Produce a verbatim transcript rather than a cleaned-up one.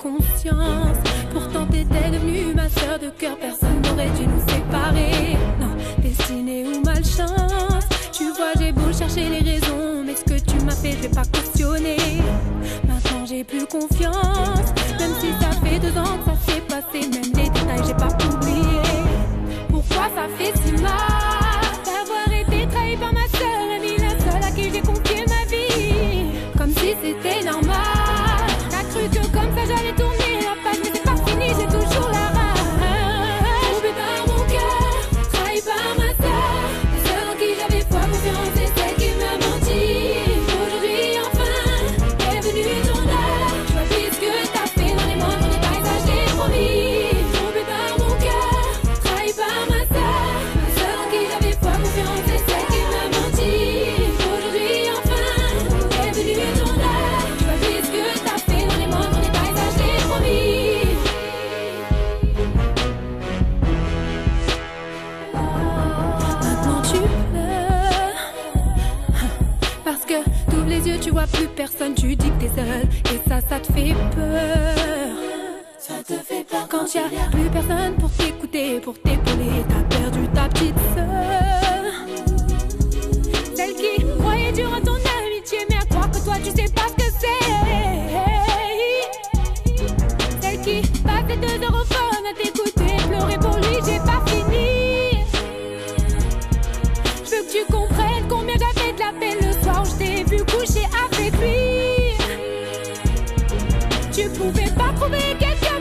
conscience. Pourtant t'étais devenue ma sœur de cœur, personne n'aurait dû nous séparer. Non, destinée ou malchance. Tu vois, j'ai beau chercher les raisons, mais ce que tu m'as fait, je vais pas cautionner. Maintenant j'ai plus confiance, même si ça fait deux ans que ça s'est passé. Même les détails, j'ai pas oublié. Pourquoi ça fait si mal d'avoir été trahi par ma seule amie, la seule à qui j'ai confié ma vie, comme si c'était normal. T'as cru que comme ça j'allais tourner la page, mais c'est pas fini, j'ai toujours la rage. Trompé par mon cœur, trahi par ma seule, la seule en qui j'avais foi, confiance, et celle qui m'a menti. Aujourd'hui enfin est venu ton heure, je vois plus ce que t'as fait dans les moindres détails, ça je t'ai promis. Trompé par mon cœur, trahi par ma seule, la seule en qui j'avais foi, confiance, et celle qui m'a menti. Aujourd'hui enfin est venu ton heure, je vois plus ce que t'as fait dans les moindres détails, ça je t'ai promis. Maintenant tu pleures parce que t'ouvres les yeux, tu vois plus personne, tu dis que t'es seule, et ça, ça te fait peur. Ça te fait peur quand y'a plus personne pour t'écouter, pour t'épauler. T'as perdu ta petite sœur, celle qui croyait dur à ton amitié, mais à croire que toi tu sais pas ce que c'est. Celle qui passait deux heures au phone à t'écouter, pleurer pour lui, j'ai pas fini. Je veux que tu comprennes combien j'avais de la peine le soir où je t'ai vu coucher avec lui. Tu pouvais pas trouver quelqu'un